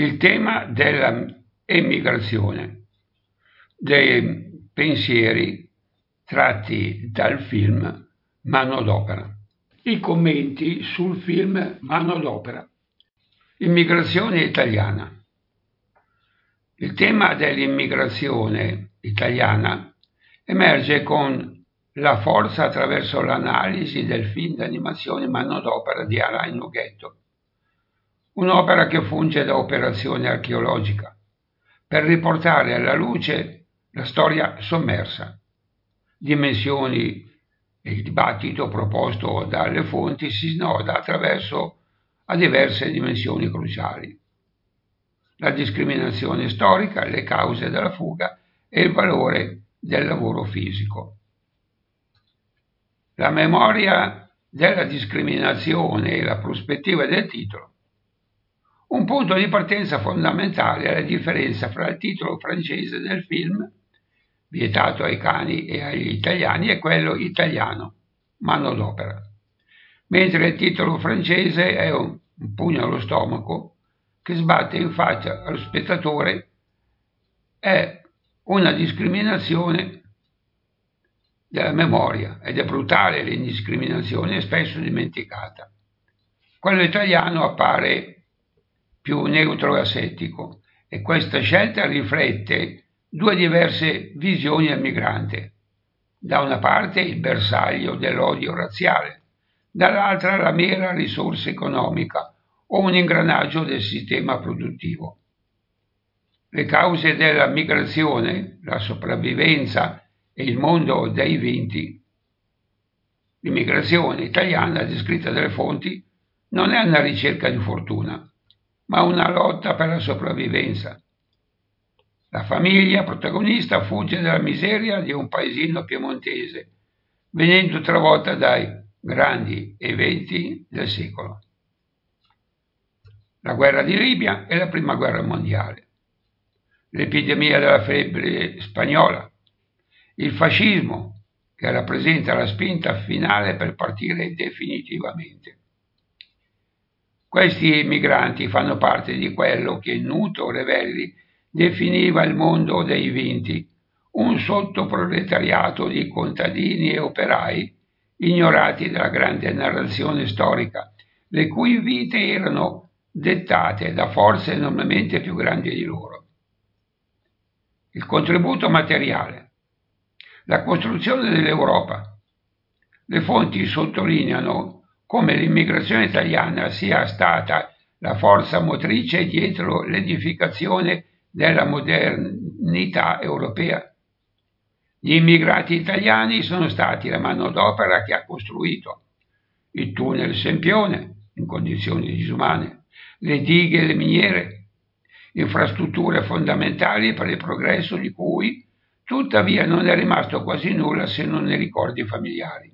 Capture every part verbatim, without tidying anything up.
il tema dell'emigrazione, dei pensieri tratti dal film Manodopera. I commenti sul film Manodopera. Immigrazione italiana. Il tema dell'immigrazione italiana emerge con la forza attraverso l'analisi del film d'animazione Manodopera di Alain Nughetto, un'opera che funge da operazione archeologica per riportare alla luce la storia sommersa. Dimensioni e il dibattito proposto dalle fonti si snoda attraverso a diverse dimensioni cruciali: la discriminazione storica, le cause della fuga e il valore del lavoro fisico. La memoria della discriminazione e la prospettiva del titolo. Un punto di partenza fondamentale è la differenza fra il titolo francese del film, vietato ai cani e agli italiani, e quello italiano, Manodopera. Mentre il titolo francese è un, un pugno allo stomaco che sbatte in faccia allo spettatore, è una discriminazione della memoria ed è brutale l'indiscriminazione, è spesso dimenticata. Quello italiano appare più neutro e asettico, e questa scelta riflette due diverse visioni del migrante: da una parte il bersaglio dell'odio razziale, dall'altra la mera risorsa economica o un ingranaggio del sistema produttivo. Le cause della migrazione, la sopravvivenza e il mondo dei vinti. L'immigrazione italiana, descritta dalle fonti, non è una ricerca di fortuna, ma una lotta per la sopravvivenza. La famiglia protagonista fugge dalla miseria di un paesino piemontese, venendo travolta dai grandi eventi del secolo: la guerra di Libia e la prima guerra mondiale, l'epidemia della febbre spagnola, il fascismo che rappresenta la spinta finale per partire definitivamente. Questi migranti fanno parte di quello che Nuto Revelli definiva il mondo dei vinti, un sottoproletariato di contadini e operai ignorati dalla grande narrazione storica, le cui vite erano dettate da forze enormemente più grandi di loro. Il contributo materiale. La costruzione dell'Europa. Le fonti sottolineano come l'immigrazione italiana sia stata la forza motrice dietro l'edificazione della modernità europea. Gli immigrati italiani sono stati la manodopera che ha costruito il tunnel Sempione in condizioni disumane, le dighe e le miniere, infrastrutture fondamentali per il progresso di cui tuttavia non è rimasto quasi nulla se non nei ricordi familiari.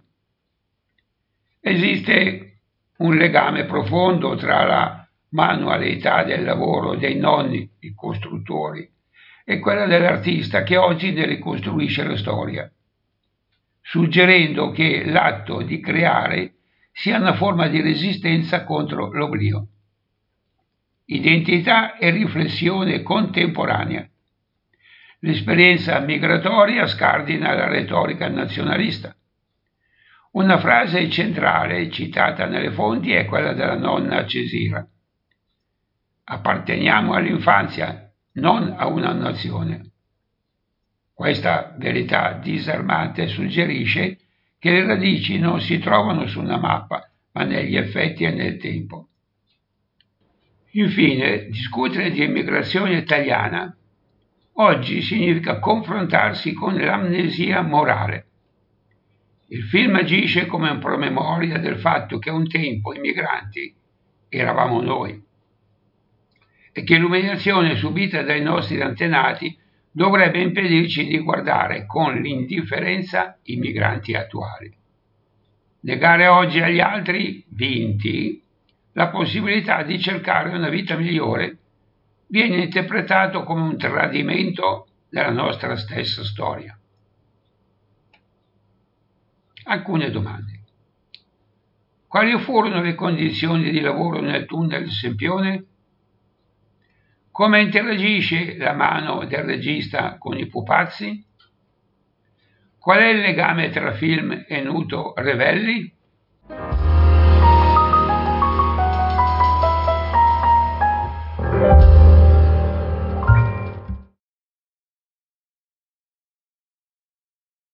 Esiste un legame profondo tra la manualità del lavoro dei nonni, i costruttori, e quella dell'artista che oggi ne ricostruisce la storia, suggerendo che l'atto di creare sia una forma di resistenza contro l'oblio. Identità e riflessione contemporanea. L'esperienza migratoria scardina la retorica nazionalista. Una frase centrale citata nelle fonti è quella della nonna Cesira: apparteniamo all'infanzia, non a una nazione. Questa verità disarmante suggerisce che le radici non si trovano su una mappa, ma negli effetti e nel tempo. Infine, discutere di immigrazione italiana oggi significa confrontarsi con l'amnesia morale. Il film agisce come un promemoria del fatto che un tempo i migranti eravamo noi e che l'umiliazione subita dai nostri antenati dovrebbe impedirci di guardare con l'indifferenza i migranti attuali. Negare oggi agli altri vinti la possibilità di cercare una vita migliore viene interpretato come un tradimento della nostra stessa storia. Alcune domande. Quali furono le condizioni di lavoro nel tunnel Sempione? Come interagisce la mano del regista con i pupazzi? Qual è il legame tra film e Nuto Revelli?